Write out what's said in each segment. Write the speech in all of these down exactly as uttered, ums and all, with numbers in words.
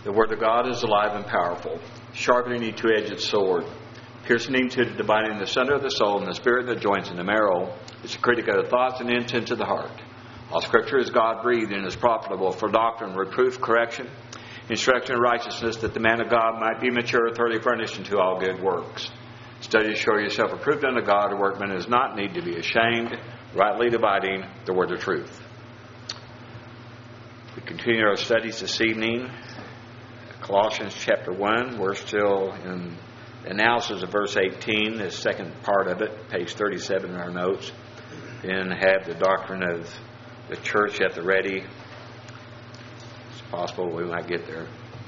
The Word of God is alive and powerful, sharper than any two-edged sword, piercing to the dividing the center of the soul and the spirit that joins in the marrow. It's a critic of the thoughts and intents of the heart. All Scripture is God-breathed and is profitable for doctrine, reproof, correction, instruction in righteousness, that the man of God might be mature, thoroughly furnished unto all good works. Study to show yourself approved unto God, a workman does not need to be ashamed, rightly dividing the word of truth. We continue our studies this evening. Colossians chapter one. We're still in the analysis of verse eighteen, the second part of it, page thirty-seven in our notes. Then have the doctrine of the church at the ready. It's possible we might get there.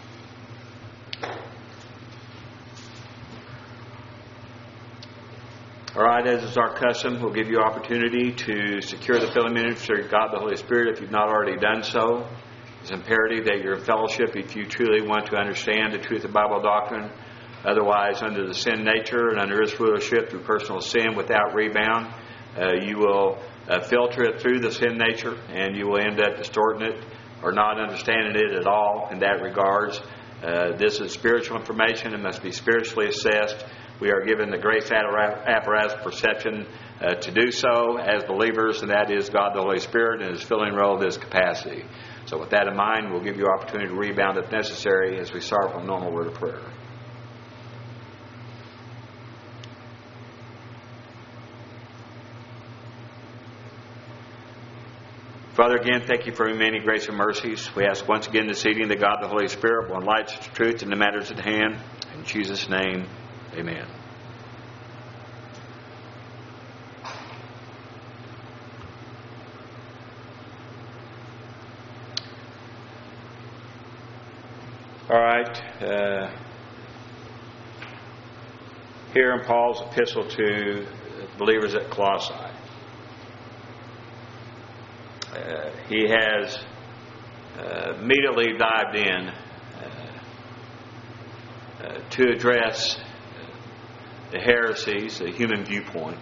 All right, as is our custom, we'll give you opportunity to secure the filling ministry of God the Holy Spirit if you've not already done so. It's imperative that you're in fellowship if you truly want to understand the truth of Bible doctrine. Otherwise, under the sin nature and under its rulership through personal sin without rebound, uh, you will uh, filter it through the sin nature and you will end up distorting it or not understanding it at all in that regards. Uh, this is spiritual information. It must be spiritually assessed. We are given the grace apparatus perception uh, to do so as believers, and that is God the Holy Spirit and His filling role of His capacity. So with that in mind, we'll give you opportunity to rebound if necessary as we start with a normal word of prayer. Father, again, thank you for your many grace and mercies. We ask once again this evening that God the Holy Spirit will enlighten the truth in the matters at hand. In Jesus' name, amen. All right. Uh, here in Paul's epistle to the believers at Colossae, uh, he has uh, immediately dived in uh, uh, to address the heresies, the human viewpoint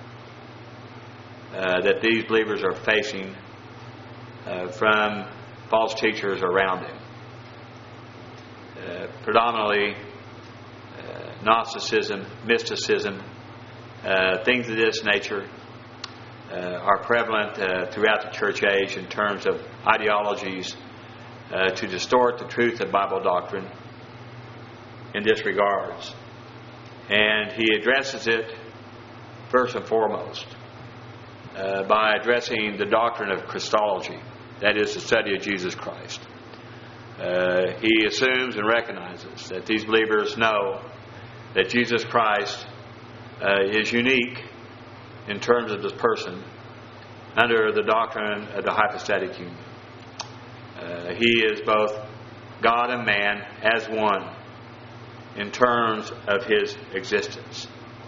uh, that these believers are facing uh, from false teachers around him. Uh, predominantly uh, Gnosticism, mysticism, uh, things of this nature uh, are prevalent uh, throughout the church age in terms of ideologies uh, to distort the truth of Bible doctrine in this regards. And he addresses it first and foremost uh, by addressing the doctrine of Christology, that is, the study of Jesus Christ. Uh, he assumes and recognizes that these believers know that Jesus Christ uh, is unique in terms of his person under the doctrine of the hypostatic union. Uh, he is both God and man as one in terms of his existence.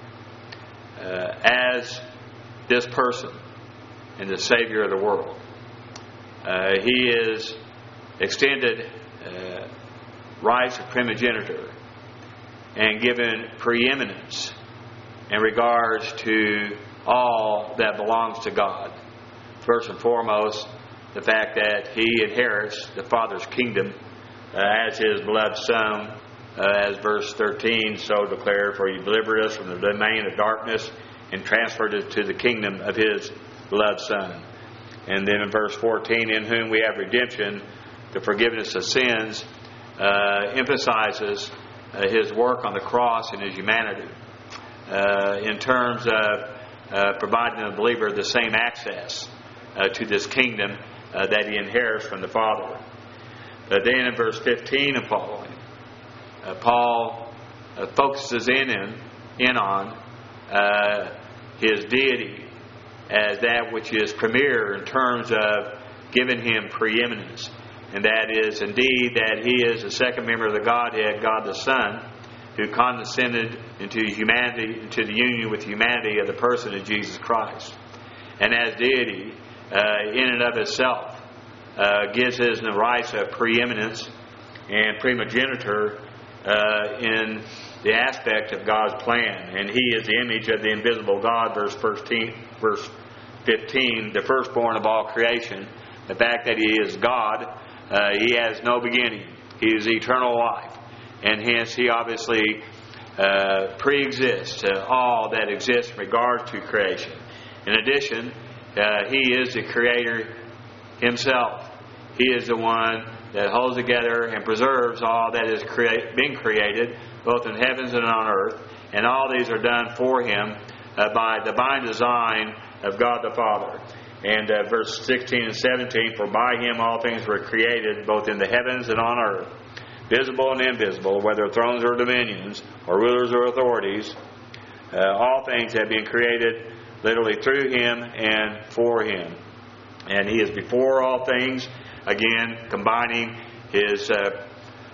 Uh, as this person and the Savior of the world, uh, he is extended uh, rights of primogeniture and given preeminence in regards to all that belongs to God. First and foremost, the fact that he inherits the Father's kingdom uh, as his beloved Son, uh, as verse thirteen so declared, for he delivered us from the domain of darkness and transferred us to the kingdom of his beloved Son. And then in verse fourteen, in whom we have redemption, the forgiveness of sins, uh, emphasizes uh, his work on the cross and his humanity uh, in terms of uh, providing the believer the same access uh, to this kingdom uh, that he inherits from the Father. But then in verse fifteen and following, uh, Paul uh, focuses in, in, in on uh, his deity as that which is premier in terms of giving him preeminence. And that is indeed that he is the second member of the Godhead, God the Son, who condescended into humanity, into the union with humanity of the person of Jesus Christ. And as deity, uh, in and of itself, uh, gives his the rights of preeminence and primogeniture uh, in the aspect of God's plan. And he is the image of the invisible God, verse fifteen, the firstborn of all creation. The fact that he is God, uh, he has no beginning. He is eternal life. And hence He obviously uh, pre-exists uh, all that exists in regard to creation. In addition, uh, He is the Creator Himself. He is the one that holds together and preserves all that is create, been created, both in heavens and on earth. And all these are done for Him uh, by divine design of God the Father. And uh, verse sixteen and seventeen, for by Him all things were created, both in the heavens and on earth, visible and invisible, whether thrones or dominions, or rulers or authorities. Uh, all things have been created literally through Him and for Him. And He is before all things, again, combining His uh,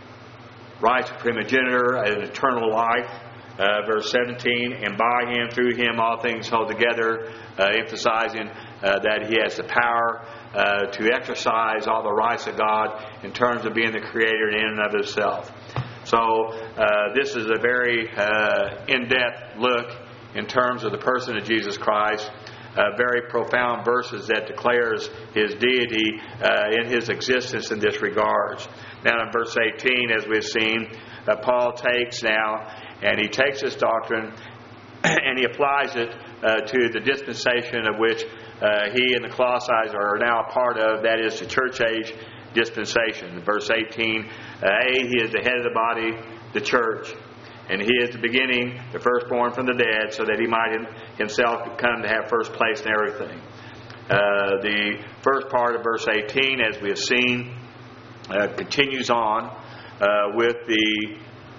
rights of primogeniture and eternal life. Uh, verse seventeen, and by Him, through Him, all things hold together, uh, emphasizing uh, that He has the power uh, to exercise all the rights of God in terms of being the Creator in and of Himself. So uh, this is a very uh, in-depth look in terms of the person of Jesus Christ. Uh, very profound verses that declares His deity uh, in His existence in this regards. Now in verse eighteen, as we've seen, uh, Paul takes now, and he takes this doctrine and he applies it uh, to the dispensation of which uh, he and the Colossians are now a part of, that is the church age dispensation. In verse eighteen, uh, A, He is the head of the body, the church. And He is the beginning, the firstborn from the dead, so that He might Himself come to have first place in everything. Uh, the first part of verse eighteen, as we have seen, uh, continues on uh, with the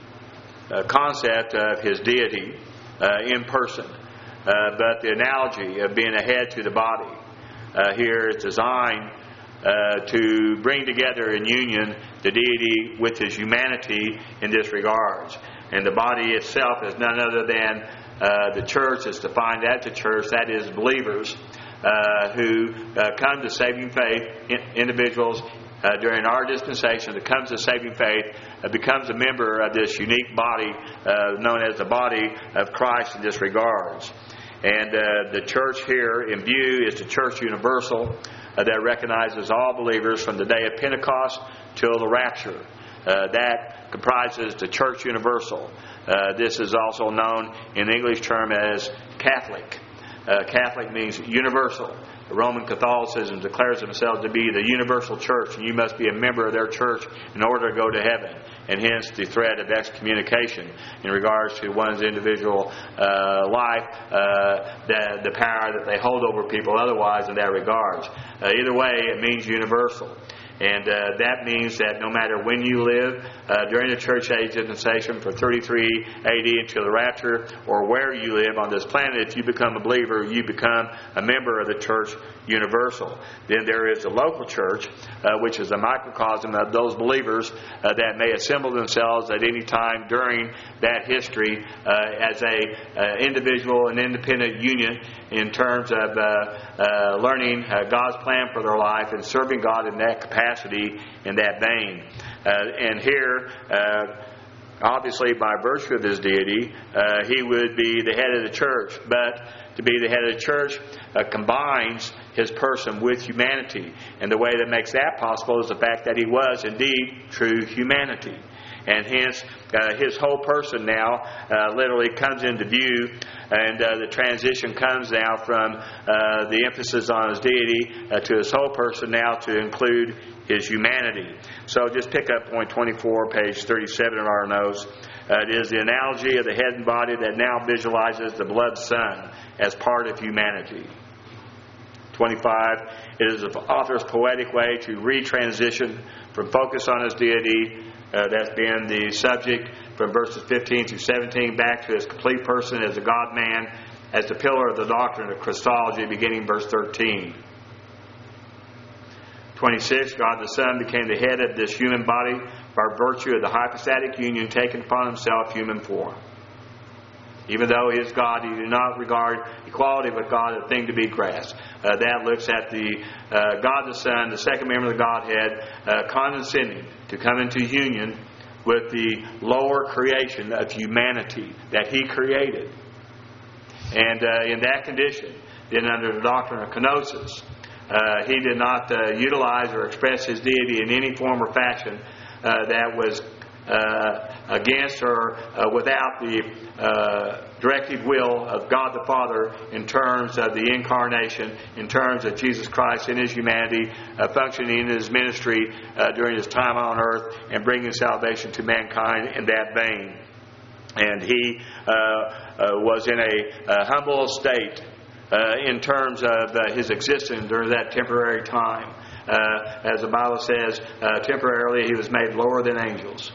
uh, concept of His deity uh, in person. Uh, but the analogy of being a head to the body uh, here is designed uh, to bring together in union the deity with His humanity in this regards. And the body itself is none other than uh, the church. It's defined as the church, that is, believers uh, who uh, come to saving faith, in, individuals uh, during our dispensation that comes to saving faith, uh, becomes a member of this unique body uh, known as the body of Christ in this regards. And uh, the church here in view is the church universal uh, that recognizes all believers from the day of Pentecost till the rapture. Uh, that comprises the church universal. Uh, this is also known in the English term as Catholic. Uh, Catholic means universal. Roman Catholicism declares themselves to be the universal church, and you must be a member of their church in order to go to heaven. And hence the threat of excommunication in regards to one's individual uh, life, uh, the, the power that they hold over people otherwise in that regards. Uh, either way, it means universal. And uh, that means that no matter when you live uh, during the church age dispensation from thirty-three A D until the rapture, or where you live on this planet, if you become a believer, you become a member of the church universal. Then there is a local church, uh, which is a microcosm of those believers uh, that may assemble themselves at any time during that history uh, as a uh, individual and independent union in terms of uh, uh, learning uh, God's plan for their life and serving God in that capacity, in that vein. Uh, and here, uh, obviously by virtue of His deity, uh, He would be the head of the church. But to be the head of the church uh, combines His person with humanity. And the way that makes that possible is the fact that He was indeed true humanity. And hence, uh, His whole person now uh, literally comes into view, and uh, the transition comes now from uh, the emphasis on His deity uh, to His whole person now to include His humanity. So just pick up point twenty-four, page thirty-seven of our notes. Uh, it is the analogy of the head and body that now visualizes the beloved Son as part of humanity. twenty-five, it is the author's poetic way to retransition from focus on His deity, uh, that's been the subject from verses fifteen through seventeen, back to His complete person as a God-man, as the pillar of the doctrine of Christology, beginning verse thirteen. twenty-six, God the Son became the head of this human body by virtue of the hypostatic union, taking upon Himself human form. Even though He is God, He did not regard equality with God a thing to be grasped. Uh, that looks at the uh, God the Son, the second member of the Godhead, uh, condescending to come into union with the lower creation of humanity that He created. And uh, in that condition, then under the doctrine of kenosis, uh, He did not uh, utilize or express His deity in any form or fashion uh, that was uh, against or uh, without the uh, directive will of God the Father in terms of the incarnation, in terms of Jesus Christ in His humanity, uh, functioning in His ministry uh, during His time on earth and bringing salvation to mankind in that vein. And He uh, uh, was in a, a humble state uh, in terms of uh, His existence during that temporary time. Uh, as the Bible says, uh, temporarily He was made lower than angels.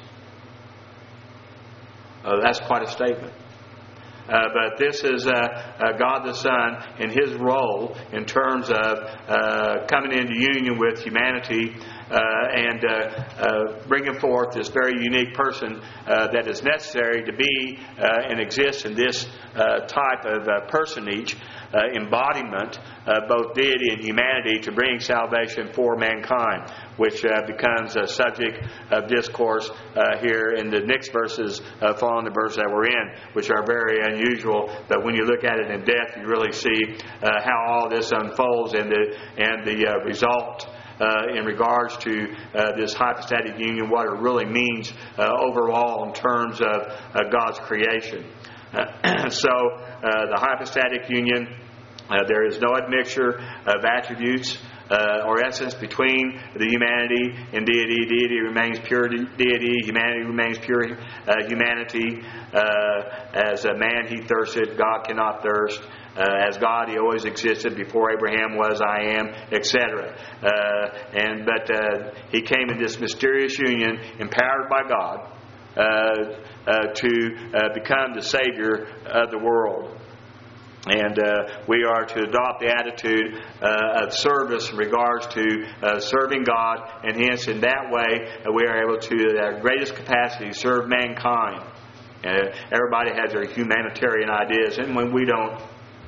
Uh, that's quite a statement. Uh, but this is uh, uh, God the Son in His role in terms of uh, coming into union with humanity uh, and uh, uh, bringing forth this very unique person uh, that is necessary to be uh, and exist in this uh, type of uh, personage, uh, embodiment, uh, both deity and humanity, to bring salvation for mankind, which uh, becomes a subject of discourse uh, here in the next verses uh, following the verse that we're in, which are very unusual. But when you look at it in depth, you really see uh, how all this unfolds and the and the uh, result uh, in regards to uh, this hypostatic union, what it really means uh, overall in terms of uh, God's creation. Uh, so uh, the hypostatic union, uh, there is no admixture of attributes Uh, or essence between the humanity and deity. Deity remains pure deity. Humanity remains pure uh, humanity. Uh, as a man he thirsted, God cannot thirst. Uh, as God, He always existed. Before Abraham was, I am, et cetera. Uh, and but uh, He came in this mysterious union, empowered by God, uh, uh, to uh, become the Savior of the world. And uh, we are to adopt the attitude uh, of service in regards to uh, serving God, and hence in that way uh, we are able to, at our greatest capacity, serve mankind. Uh, everybody has their humanitarian ideas, and when we don't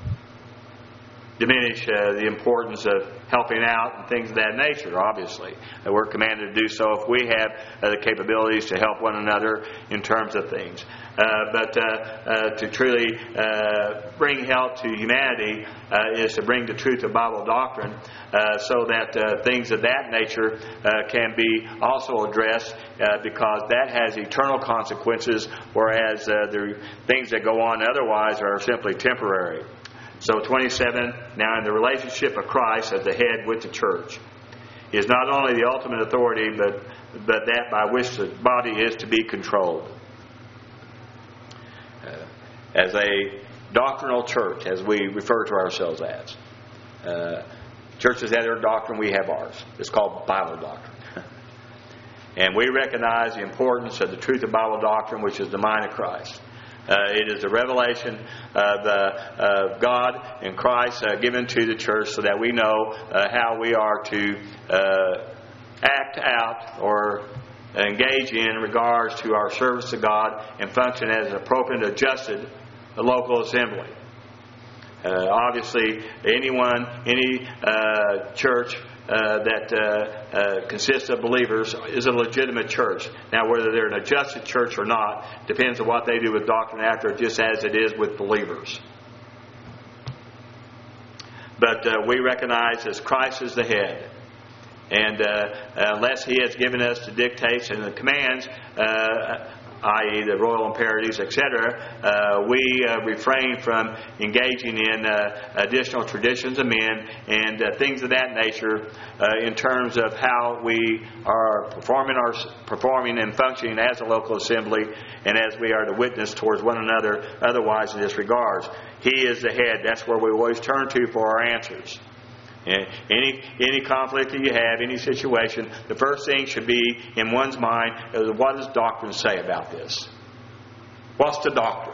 diminish uh, the importance of helping out and things of that nature, obviously. Uh, we're commanded to do so if we have uh, the capabilities to help one another in terms of things. Uh, but uh, uh, to truly uh, bring help to humanity uh, is to bring the truth of Bible doctrine uh, so that uh, things of that nature uh, can be also addressed uh, because that has eternal consequences, whereas uh, the things that go on otherwise are simply temporary. So twenty-seven, now in the relationship of Christ as the head with the church, is not only the ultimate authority, but, but that by which the body is to be controlled. Uh, as a doctrinal church, as we refer to ourselves as, uh, churches have their doctrine, we have ours. It's called Bible doctrine. And we recognize the importance of the truth of Bible doctrine, which is the mind of Christ. Uh, it is the revelation of uh, uh, God and Christ uh, given to the church so that we know uh, how we are to uh, act out or engage in regards to our service to God and function as an appropriate, adjusted local assembly. Uh, obviously, anyone, any uh, church Uh, that uh, uh, consists of believers is a legitimate church. Now, whether they're an adjusted church or not depends on what they do with doctrine after, just as it is with believers. But uh, we recognize as Christ is the head, and uh, unless He has given us the dictates and the commands, uh, that is the royal imperatives, et cetera, uh, we uh, refrain from engaging in uh, additional traditions of men and uh, things of that nature uh, in terms of how we are performing our performing and functioning as a local assembly, and as we are to witness towards one another otherwise in this regards. He is the head. That's where we always turn to for our answers. Any any conflict that you have, any situation, the first thing should be in one's mind is, what does doctrine say about this? What's the doctrine?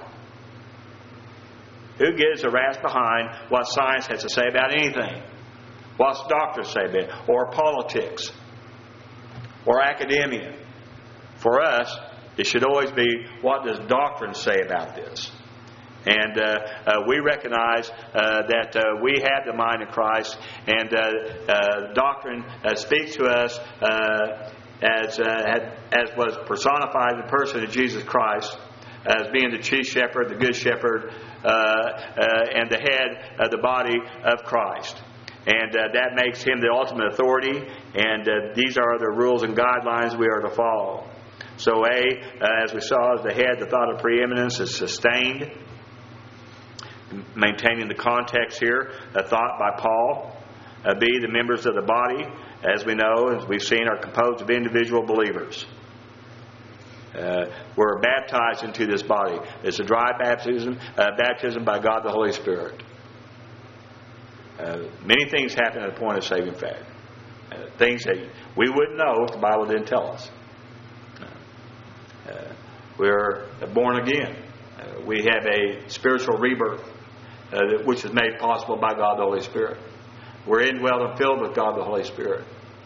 Who gives a rat's behind what science has to say about anything? What's doctrine say about it? Or politics? Or academia? For us, it should always be, what does doctrine say about this? And uh, uh, we recognize uh, that uh, we have the mind of Christ, and uh, uh, doctrine uh, speaks to us uh, as uh, had, as was personified in the person of Jesus Christ, as being the chief shepherd, the good shepherd, uh, uh, and the head of the body of Christ. And uh, that makes him the ultimate authority. And uh, these are the rules and guidelines we are to follow. So A, uh, as we saw, as the head, the thought of preeminence is sustained. Maintaining the context here, a thought by Paul. Uh, B, the members of the body, as we know, as we've seen, are composed of individual believers. Uh, we're baptized into this body. It's a dry baptism, uh, baptism by God the Holy Spirit. Uh, many things happen at the point of saving faith. Uh, things that we wouldn't know if the Bible didn't tell us. Uh, we're born again. Uh, we have a spiritual rebirth, uh, which is made possible by God the Holy Spirit. We're indwelled and filled with God the Holy Spirit.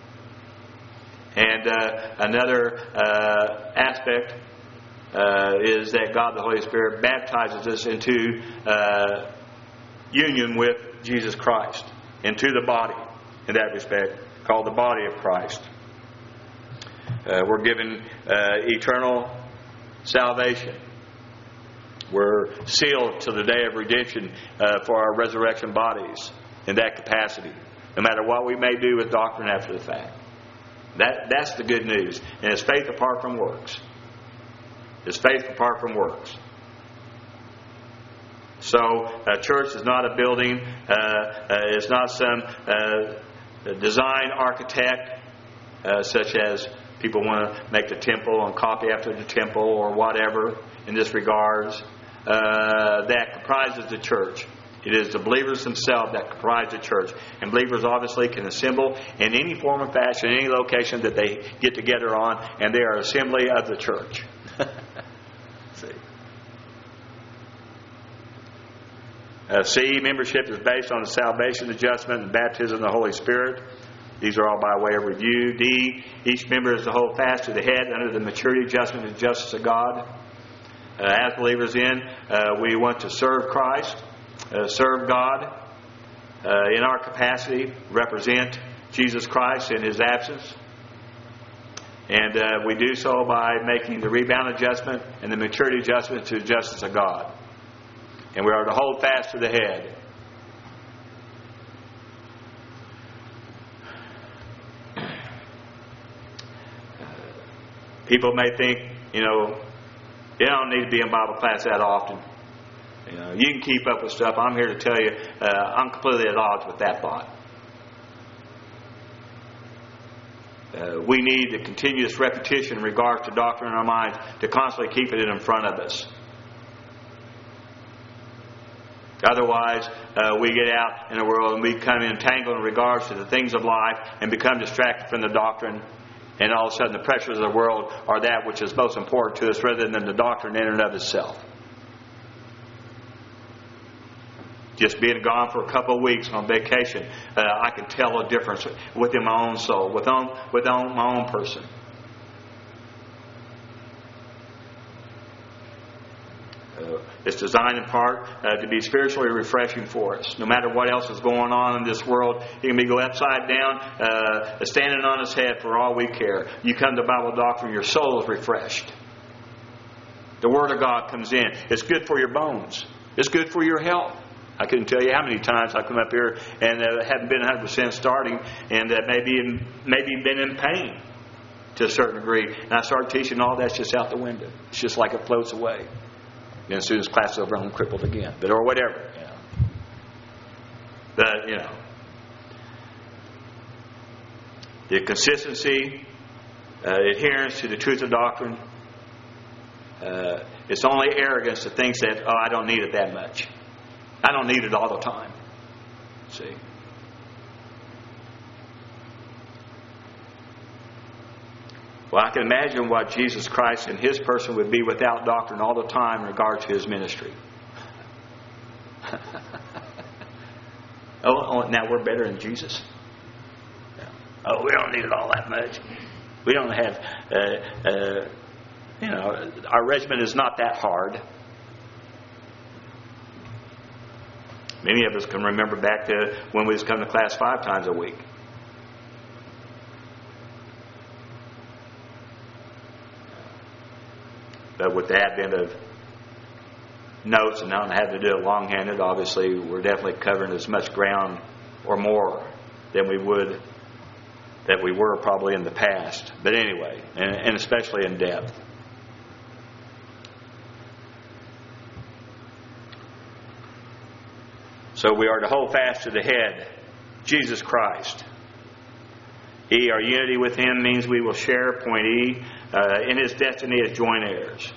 And uh, another uh, aspect uh, is that God the Holy Spirit baptizes us into uh, union with Jesus Christ, into the body, in that respect, called the body of Christ. Uh, we're given uh, eternal salvation. We're sealed to the day of redemption uh, for our resurrection bodies in that capacity, no matter what we may do with doctrine after the fact. That, that's the good news. And it's faith apart from works. It's faith apart from works. So, a church is not a building. Uh, uh, it's not some uh, design architect, uh, such as people want to make the temple and copy after the temple or whatever in this regards. Uh, that comprises the church. It is the believers themselves that comprise the church. And believers obviously can assemble in any form or fashion, any location that they get together on, and they are assembly of the church. See. Uh, C, membership is based on the salvation, adjustment, and baptism of the Holy Spirit. These are all by way of review. D, each member is to hold fast to the head under the maturity, adjustment, and justice of God. Uh, as believers in, uh, we want to serve Christ. Uh, serve God uh, in our capacity, represent Jesus Christ in His absence. And uh, we do so by making the rebound adjustment and the maturity adjustment to the justice of God. And we are to hold fast to the head. People may think, you know, you don't need to be in Bible class that often. You know, you can keep up with stuff. I'm here to tell you, uh, I'm completely at odds with that thought. Uh, we need a continuous repetition in regards to doctrine in our minds to constantly keep it in front of us. Otherwise, uh, we get out in the world and we become entangled in regards to the things of life and become distracted from the doctrine. And all of a sudden the pressures of the world are that which is most important to us rather than the doctrine in and of itself. Just being gone for a couple of weeks on vacation, uh, I can tell a difference within my own soul, within, within my own person. Uh, it's designed in part uh, to be spiritually refreshing for us. No matter what else is going on in this world, it can be go upside down, uh, standing on its head for all we care. You come to Bible doctrine, your soul is refreshed. The Word of God comes in. It's good for your bones. It's good for your health. I couldn't tell you how many times I come up here and uh, haven't been one hundred percent starting, and uh, maybe in, maybe been in pain to a certain degree. And I start teaching, all that's just out the window. It's just like it floats away. And as soon as class is over, I'm crippled again. But or whatever. You know. But you know, the consistency, uh, adherence to the truth of doctrine. Uh, it's only arrogance that thinks that, oh, I don't need it that much. I don't need it all the time. See? Well, I can imagine what Jesus Christ and His person would be without doctrine all the time in regard to His ministry. oh, oh, now we're better than Jesus? Oh, we don't need it all that much. We don't have, uh, uh, you know, our regimen is not that hard. Many of us can remember back to when we was coming to class five times a week. But with the advent of notes and not having to do it long-handed, obviously we're definitely covering as much ground or more than we would, that we were probably in the past. But anyway, and, and especially in depth. So we are to hold fast to the head, Jesus Christ. E, our unity with Him means we will share, point E, uh, in His destiny as joint heirs.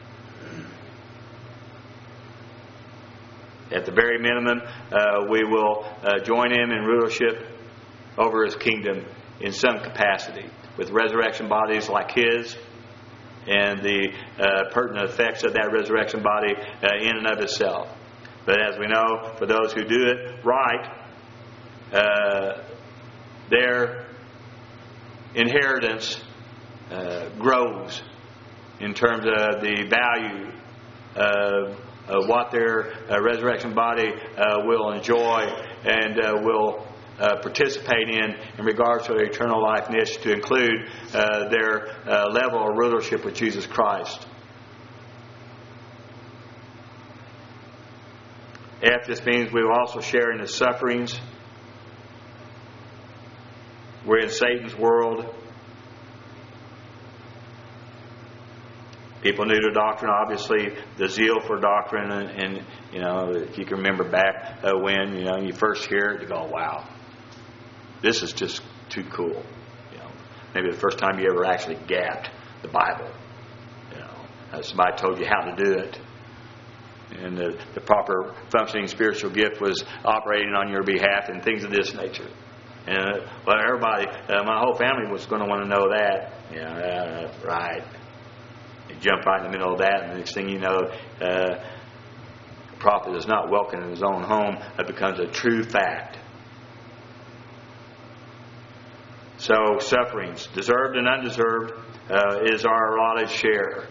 At the very minimum, uh, we will uh, join Him in rulership over His kingdom in some capacity, with resurrection bodies like His and the uh, pertinent effects of that resurrection body uh, in and of itself. But as we know, for those who do it right, uh, their inheritance uh, grows in terms of the value of, of what their uh, resurrection body uh, will enjoy and uh, will uh, participate in in regards to their eternal life niche, to include uh, their uh, level of rulership with Jesus Christ. F, this means we will also share in His sufferings. We're in Satan's world. People new to doctrine, obviously, the zeal for doctrine, and, and you know, if you can remember back uh, when you know you first hear it, you go, "Wow, this is just too cool." You know, maybe the first time you ever actually gapped the Bible. You know, uh, somebody told you how to do it, and the, the proper functioning spiritual gift was operating on your behalf, and things of this nature. And uh, well, everybody, uh, my whole family was going to want to know that. You know, uh, right? You jump right in the middle of that, and the next thing you know, uh, the prophet is not welcome in his own home. It becomes a true fact. So, sufferings, deserved and undeserved, uh, is our allotted share.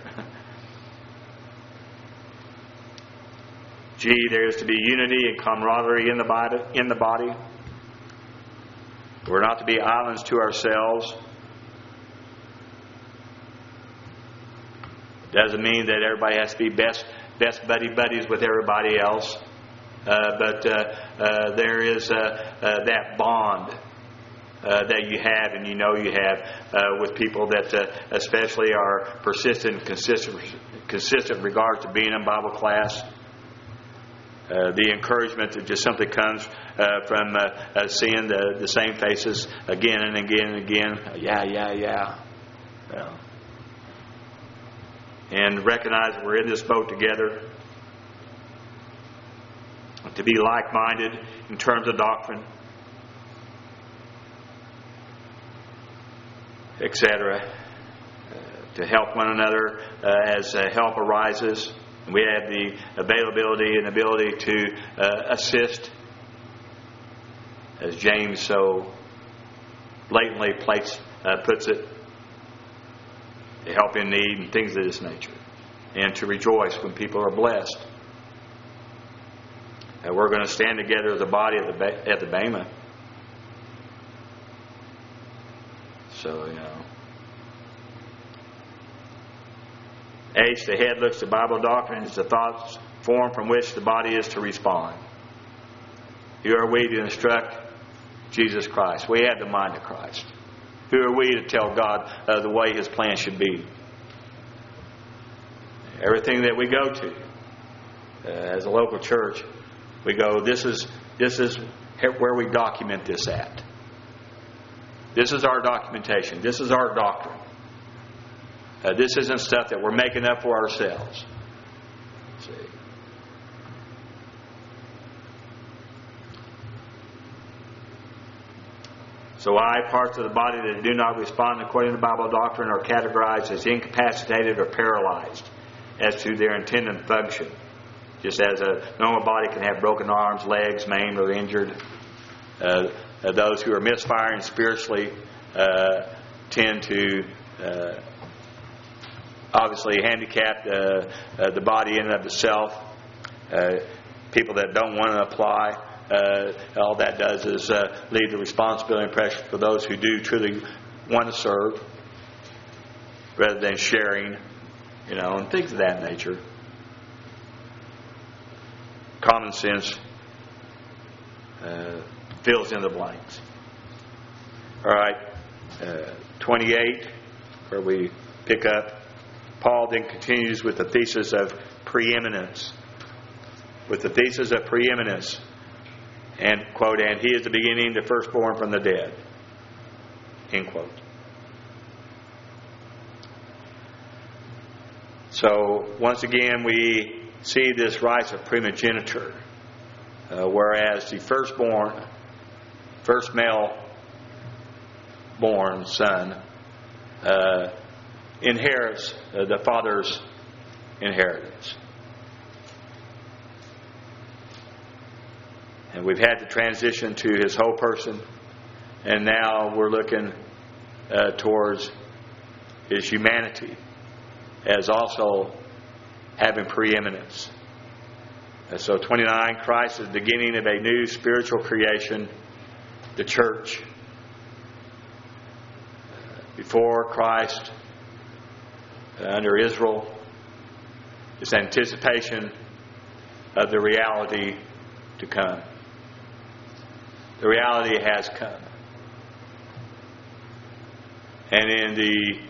G, there is to be unity and camaraderie in the body. In the body. We're not to be islands to ourselves. Doesn't mean that everybody has to be best best buddy buddies with everybody else. Uh, but uh, uh, there is uh, uh, that bond uh, that you have and you know you have uh, with people that uh, especially are persistent and consistent, consistent in regards to being in Bible class. Uh, the encouragement that just simply comes uh, from uh, uh, seeing the, the same faces again and again and again. Yeah, yeah, yeah. yeah. And recognize that we're in this boat together. To be like-minded in terms of doctrine, et cetera. Uh, to help one another uh, as uh, help arises. We have the availability and ability to uh, assist, as James so blatantly plates, uh, puts it, to help in need and things of this nature, and to rejoice when people are blessed. And we're going to stand together as a body at the at the Bema. So you know. H, the head looks to Bible doctrine as the thoughts form from which the body is to respond. Who are we to instruct Jesus Christ? We have the mind of Christ. Who are we to tell God uh, the way His plan should be? Everything that we go to uh, as a local church, we go, this is this is where we document this at. This is our documentation. This is our doctrine. Uh, this isn't stuff that we're making up for ourselves. See. So I, parts of the body that do not respond according to Bible doctrine, are categorized as incapacitated or paralyzed as to their intended function. Just as a normal body can have broken arms, legs, maimed, or injured. Uh, uh, those who are misfiring spiritually uh, tend to uh, obviously handicap uh, uh, the body in and of itself. Uh, people that don't want to apply, uh, all that does is uh, leave the responsibility and pressure for those who do truly want to serve, rather than sharing, you know, and things of that nature. Common sense uh, fills in the blanks. All right, uh, twenty-eight, where we pick up. Paul then continues with the thesis of preeminence. With the thesis of preeminence. And, quote, and he is the beginning, the firstborn from the dead. End quote. So, once again, we see this right of primogeniture. Uh, whereas the firstborn, first male born son, uh, inherits uh, the father's inheritance. And we've had the transition to his whole person, and now we're looking uh, towards his humanity as also having preeminence. Uh, so twenty-nine, Christ is the beginning of a new spiritual creation, the church. Before Christ, uh, under Israel, this anticipation of the reality to come. The reality has come. And in the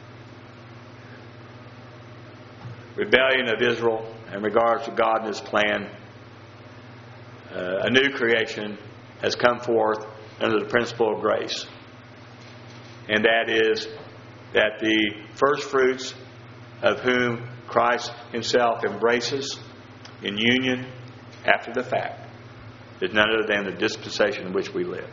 rebellion of Israel in regards to God and His plan, uh, a new creation has come forth under the principle of grace. And that is that the first fruits of whom Christ Himself embraces in union after the fact is none other than the dispensation in which we live.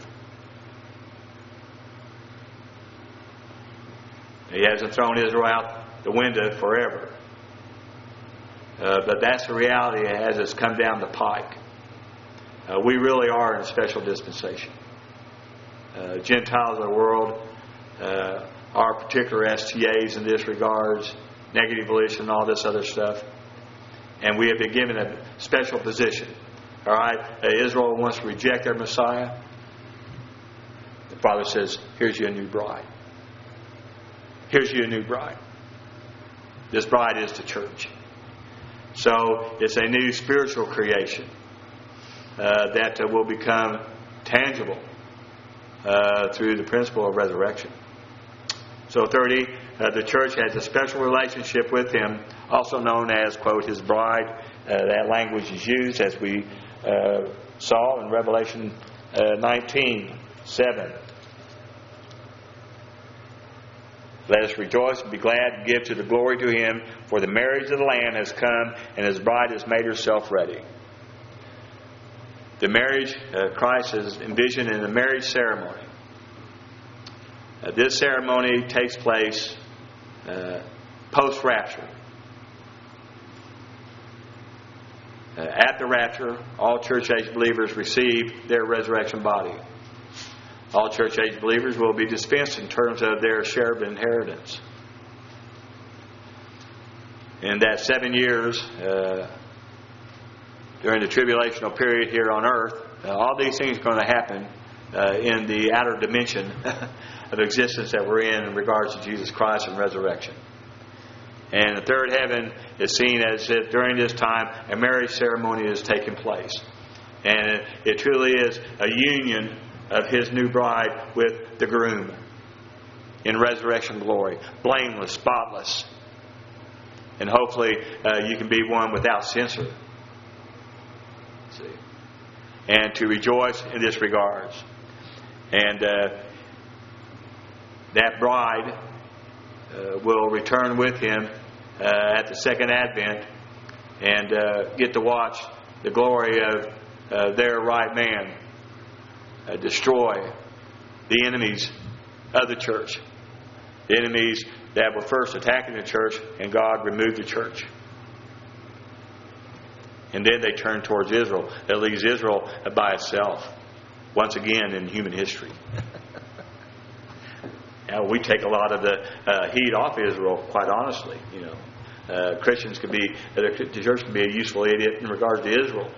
He hasn't thrown Israel out the window forever. Uh, but that's the reality as it's come down the pike. Uh, we really are in a special dispensation. Uh, Gentiles of the world uh, are particular S T As in this regards, negative volition, all this other stuff. And we have been given a special position. All right, uh, Israel wants to reject their Messiah. The Father says, here's you a new bride. Here's you a new bride. This bride is the church. So it's a new spiritual creation uh, that uh, will become tangible uh, through the principle of resurrection. So thirty, uh, the church has a special relationship with Him, also known as, quote, His bride. Uh, that language is used as we uh, saw in Revelation uh, nineteen seven. Let us rejoice and be glad and give to the glory to Him, for the marriage of the Lamb has come, and His bride has made herself ready. The marriage, uh, Christ is envisioned in the marriage ceremony. Uh, this ceremony takes place uh, post-rapture. Uh, at the rapture, all church-age believers receive their resurrection body. All church-age believers will be dispensed in terms of their share of inheritance. In that seven years, uh, during the tribulational period here on earth, uh, all these things are going to happen uh, in the outer dimension of existence that we're in in regards to Jesus Christ and resurrection. And the third heaven is seen as if during this time a marriage ceremony is taking place. And it truly is a union of His new bride with the groom in resurrection glory, blameless, spotless. And hopefully uh, you can be one without censor. See? And to rejoice in this regards. And uh, that bride uh, will return with Him uh, at the second advent and uh, get to watch the glory of uh, their right man uh, destroy the enemies of the church. The enemies that were first attacking the church, and God removed the church. And then they turn towards Israel. That leaves Israel by itself, once again in human history. Now, we take a lot of the uh, heat off Israel, quite honestly. You know, uh, Christians can be, uh, the church can be a useful idiot in regards to Israel.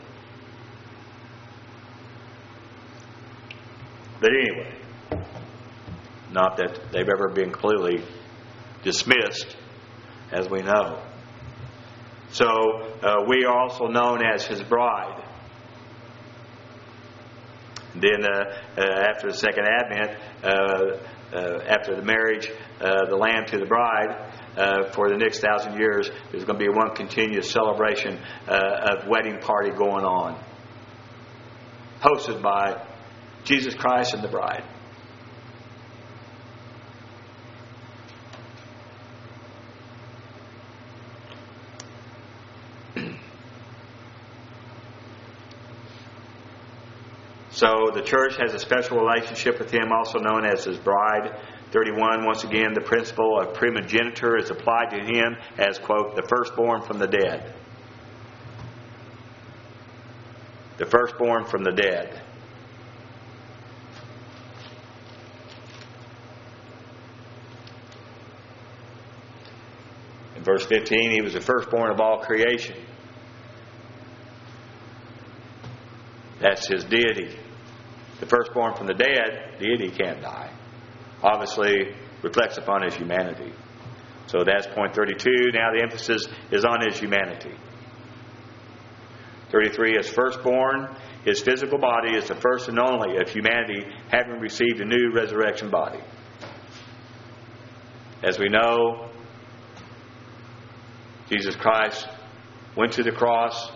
But anyway, not that they've ever been completely dismissed, as we know. So uh, we are also known as His bride. Then uh, uh, after the second advent, uh, uh, after the marriage, uh, the Lamb to the bride, uh, for the next thousand years, there's going to be one continuous celebration uh, of wedding party going on, hosted by Jesus Christ and the bride. So the church has a special relationship with Him, also known as His bride. thirty-one, once again, the principle of primogeniture is applied to Him as, quote, the firstborn from the dead. The firstborn from the dead. In verse fifteen, He was the firstborn of all creation. That's His deity. The firstborn from the dead, deity can't die. Obviously reflects upon His humanity. So that's point thirty-two. Now the emphasis is on His humanity. thirty-three, as firstborn, His physical body is the first and only of humanity having received a new resurrection body. As we know, Jesus Christ went to the cross.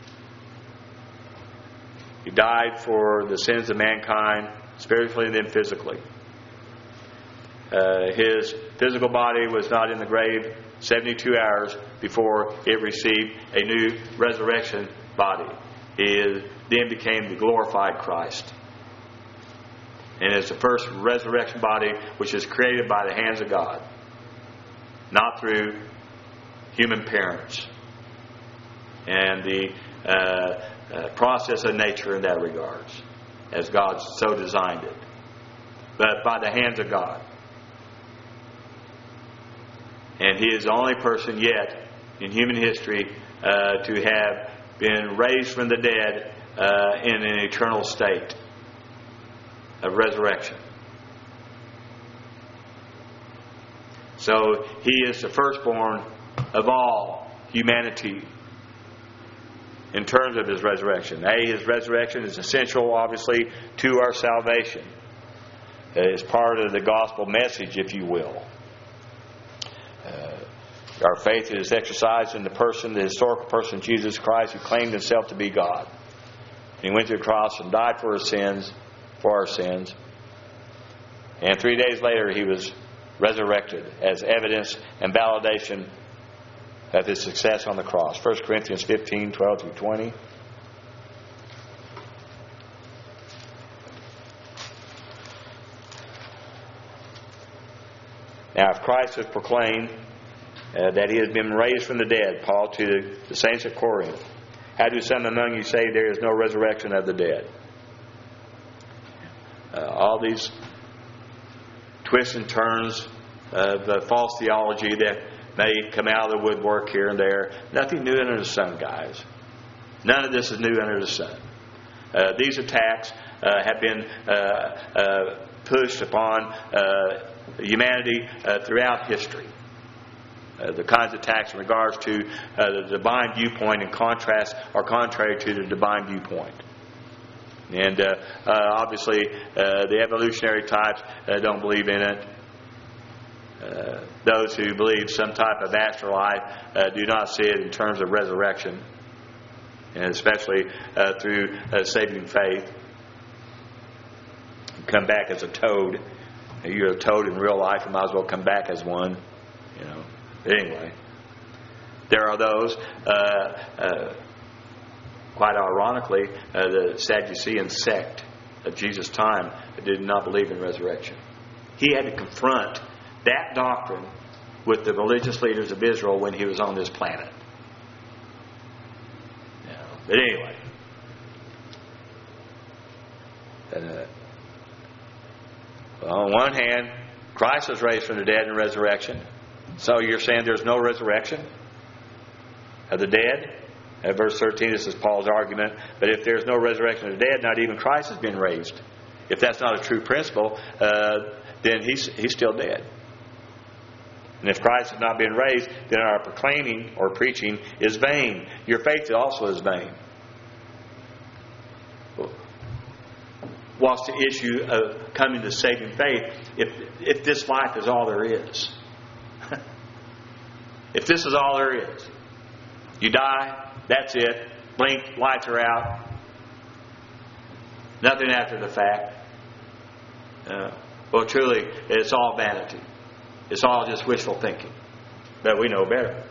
He died for the sins of mankind, spiritually and then physically. Uh, his physical body was not in the grave seventy-two hours before it received a new resurrection body. He then became the glorified Christ. And it's the first resurrection body which is created by the hands of God, not through human parents. And the uh, uh, process of nature in that regards, as God so designed it. But by the hands of God. And He is the only person yet in human history uh, to have been raised from the dead uh, in an eternal state of resurrection. So He is the firstborn of all humanity in terms of His resurrection. A, His resurrection is essential, obviously, to our salvation. It's part of the gospel message, if you will. Uh, our faith is exercised in the person, the historical person, Jesus Christ, who claimed Himself to be God. He went to the cross and died for His sins, for our sins. And three days later, He was resurrected as evidence and validation of His success on the cross. First Corinthians fifteen, twelve through twenty. Now, if Christ has proclaimed uh, that He has been raised from the dead, Paul to the, the saints at Corinth, how do some among you say there is no resurrection of the dead? Uh, all these twists and turns of uh, false theology that may come out of the woodwork here and there. Nothing new under the sun, guys. None of this is new under the sun. Uh, these attacks uh, have been uh, uh, pushed upon uh, humanity uh, throughout history. Uh, the kinds of attacks in regards to uh, the divine viewpoint in contrast or contrary to the divine viewpoint. And uh, uh, obviously uh, the evolutionary types uh, don't believe in it. Uh, those who believe some type of afterlife uh, do not see it in terms of resurrection, and especially uh, through uh, saving faith. You come back as a toad. You're a toad in real life. You might as well come back as one. You know. But anyway, there are those. Uh, uh, quite ironically, uh, the Sadducean sect of Jesus' time did not believe in resurrection. He had to confront that doctrine with the religious leaders of Israel when He was on this planet. You know, but anyway, uh, well, on one hand, Christ was raised from the dead in resurrection. So you're saying there's no resurrection of the dead? At verse thirteen, this is Paul's argument. But if there's no resurrection of the dead, not even Christ has been raised. If that's not a true principle, uh, then he's he's still dead. And if Christ has not been raised, then our proclaiming or preaching is vain. Your faith also is vain. wants to issue of coming to saving faith if if this life is all there is. If this is all there is. You die, that's it. Blink, lights are out. Nothing after the fact. Uh, well, truly, it's all vanity. It's all just wishful thinking. But we know better.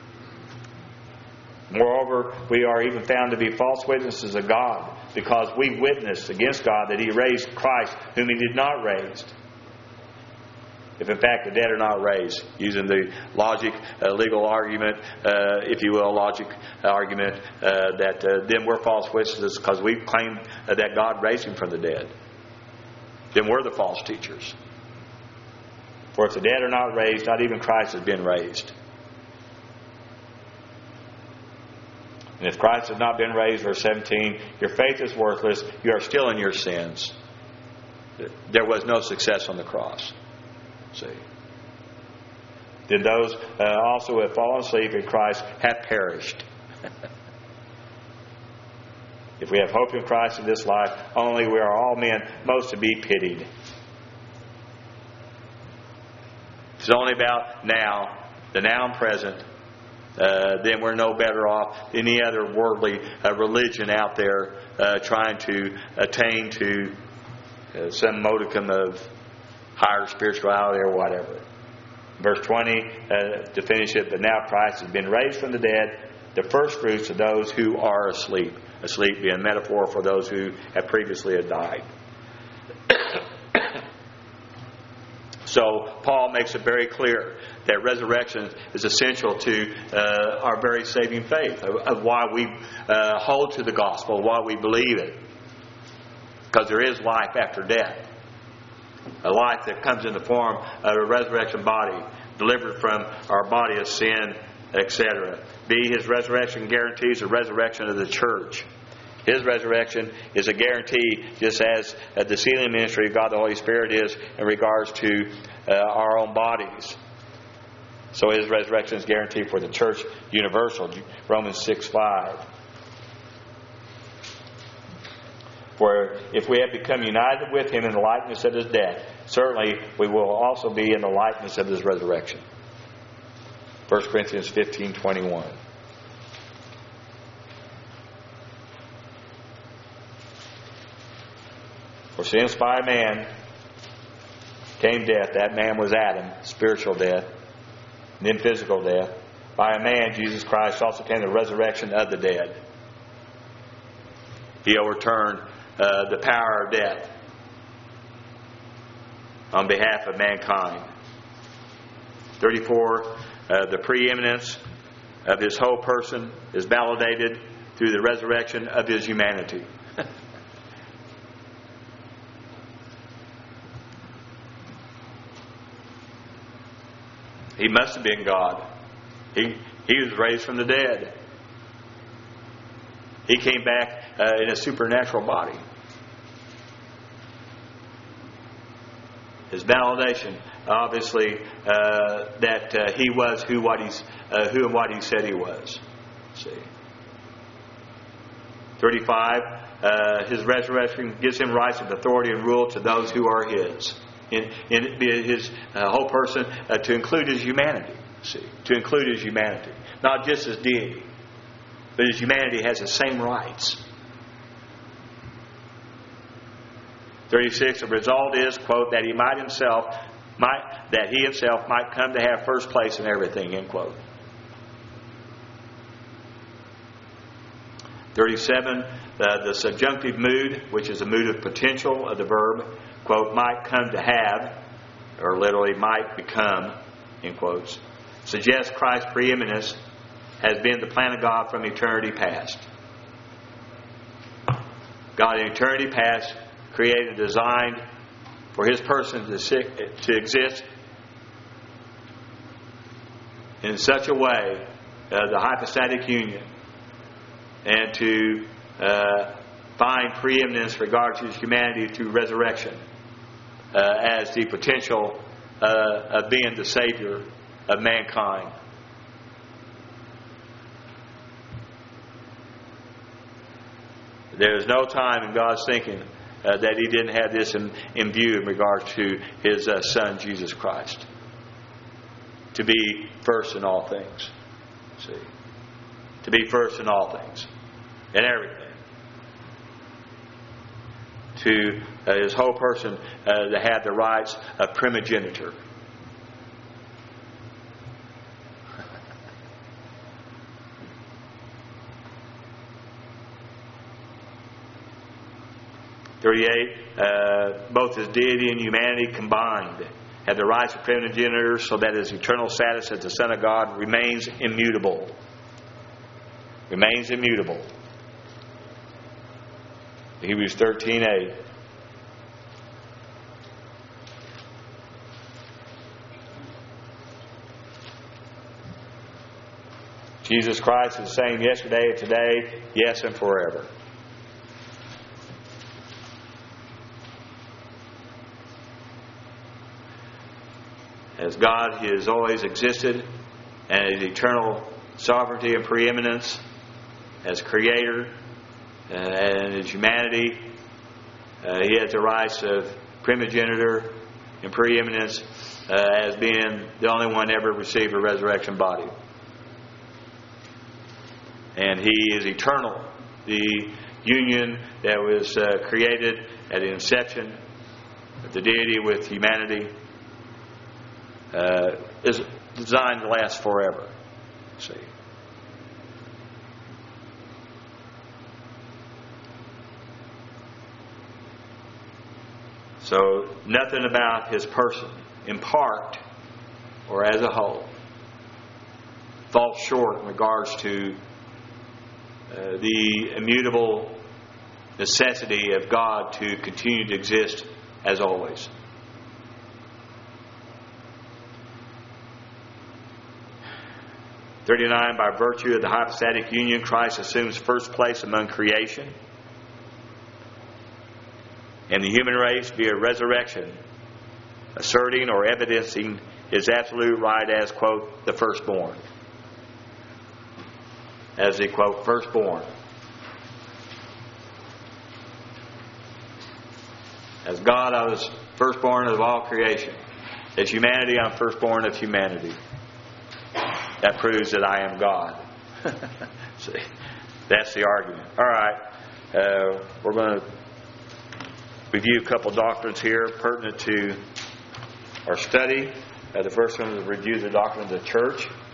Moreover, we are even found to be false witnesses of God, because we witnessed against God that He raised Christ, whom He did not raise. If in fact the dead are not raised, using the logic, uh, legal argument, uh, if you will, logic argument, uh, that uh, then we're false witnesses because we claim uh, that God raised Him from the dead. Then we're the false teachers. For if the dead are not raised, not even Christ has been raised. And if Christ has not been raised, verse seventeen, your faith is worthless. You are still in your sins. There was no success on the cross. See. Then those uh, also who have fallen asleep in Christ have perished. If we have hope in Christ in this life, only we are all men most to be pitied. It's only about now, the now and present. Uh, then we're no better off than any other worldly uh, religion out there uh, trying to attain to uh, some modicum of higher spirituality or whatever. Verse twenty, uh, to finish it, but now Christ has been raised from the dead, the first fruits of those who are asleep. Asleep being a metaphor for those who have previously had died. So Paul makes it very clear that resurrection is essential to uh, our very saving faith, of, of why we uh, hold to the gospel, why we believe it. Because there is life after death. A life that comes in the form of a resurrection body, delivered from our body of sin, et cetera. B, His resurrection guarantees the resurrection of the church. His resurrection is a guarantee, just as uh, the sealing ministry of God the Holy Spirit is in regards to uh, our own bodies. So His resurrection is guaranteed for the church universal. Romans six five. For if we have become united with Him in the likeness of His death, certainly we will also be in the likeness of His resurrection. First Corinthians fifteen twenty-one. For since by a man came death, that man was Adam, spiritual death, and then physical death. By a man, Jesus Christ, also came the resurrection of the dead. He overturned uh, the power of death on behalf of mankind. thirty-four. Uh, the preeminence of His whole person is validated through the resurrection of His humanity. He must have been God. He, he was raised from the dead. He came back uh, in a supernatural body. His validation, obviously, uh, that uh, He was who what he's uh, who and what He said He was. See, thirty-five. Uh, his resurrection gives Him rights of authority and rule to those who are His. In, in His uh, whole person, uh, to include His humanity. See, to include His humanity, not just His deity, but His humanity has the same rights. thirty-six. The result is, quote, that He might Himself might that He Himself might come to have first place in everything, end quote. thirty-seven. Uh, the subjunctive mood, which is the mood of potential of the verb, quote, might come to have, or literally might become, in quotes, suggests Christ's preeminence has been the plan of God from eternity past. God in eternity past created and designed for His person to, to exist in such a way, uh, the hypostatic union, and to uh, find preeminence regarding His humanity through resurrection uh, as the potential uh, of being the Savior of mankind. There is no time in God's thinking uh, uh, that he didn't have this in, in view in regards to his uh, Son, Jesus Christ. To be first in all things. See? To be first in all things. In everything. To uh, his whole person uh, to have the rights of primogeniture. thirty-eight, uh, both his deity and humanity combined have the rights of primogeniture, so that his eternal status as the Son of God remains immutable. Remains immutable. Hebrews thirteen eight. Jesus Christ is the same yesterday, today, yes, and forever. As God, He has always existed, and His eternal sovereignty and preeminence as Creator, uh, and His humanity, uh, He has the rights of primogeniture and preeminence uh, as being the only one ever received a resurrection body. And He is eternal. The union that was uh, created at the inception of the deity with humanity Uh, is designed to last forever. See. So nothing about his person, in part or as a whole, falls short in regards to uh, the immutable necessity of God to continue to exist as always. thirty-nine, by virtue of the hypostatic union, Christ assumes first place among creation and the human race via resurrection, asserting or evidencing his absolute right as, quote, the firstborn. As the, quote, firstborn. As God, I was firstborn of all creation. As humanity, I'm firstborn of humanity. That proves that I am God. See, that's the argument. All right. Uh, we're going to review a couple doctrines here pertinent to our study. Uh, the first one is review the doctrine of the church.